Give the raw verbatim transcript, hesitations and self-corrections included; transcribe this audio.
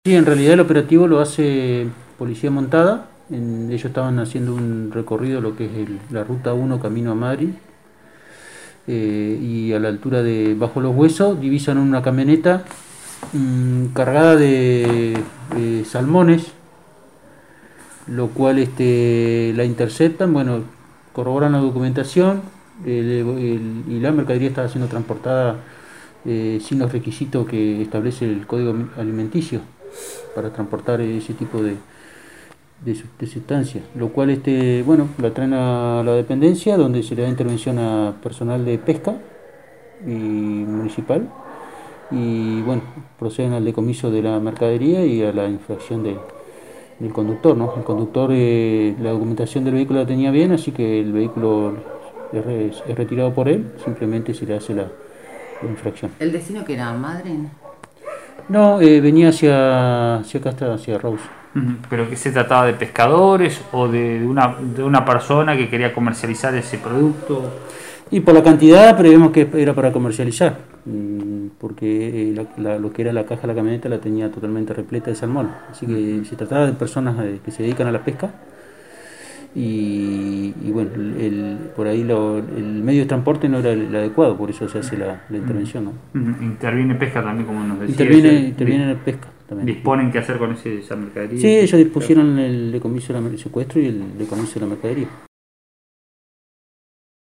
Sí, en realidad el operativo lo hace Policía Montada. En- ellos estaban haciendo un recorrido, lo que es el- la Ruta uno camino a Madrid, eh, y a la altura de Bajo los Huesos divisan una camioneta mm, cargada de eh, salmones, lo cual este, la interceptan, bueno, corroboran la documentación, el- el- y la mercadería estaba siendo transportada eh, sin los requisitos que establece el Código Alimenticio para transportar ese tipo de, de, su- de sustancias, lo cual este, bueno, la traen a la dependencia donde se le da intervención a personal de pesca y municipal y bueno, proceden al decomiso de la mercadería y a la infracción de, del conductor, ¿no? El conductor, eh, la documentación del vehículo la tenía bien, así que el vehículo es, re- es retirado por él, simplemente se le hace la, la infracción. ¿El destino que era Madrid? No, eh, venía hacia, hacia acá, hasta hacia Rose. Ujú. ¿Pero que se trataba de pescadores o de, de una, de una persona que quería comercializar ese producto? Y por la cantidad prevemos que era para comercializar, mm, porque eh, la- la- lo que era la caja de la camioneta la tenía totalmente repleta de salmón. Así que Ujú. se trataba de personas eh, que se dedican a la pesca y, y bueno, el, el- por ahí lo- el medio de transporte no era el, el adecuado, por eso se hace la, la intervención, ¿no? Ujú. Ujú. Interviene pesca también, como nos decía. Interviene, Ese- interviene di- en la pesca también. disponen qué hacer con ese, esa mercadería. Sí, Ese ellos pescado. dispusieron el decomiso, de la mer- el secuestro y el decomiso de la mercadería.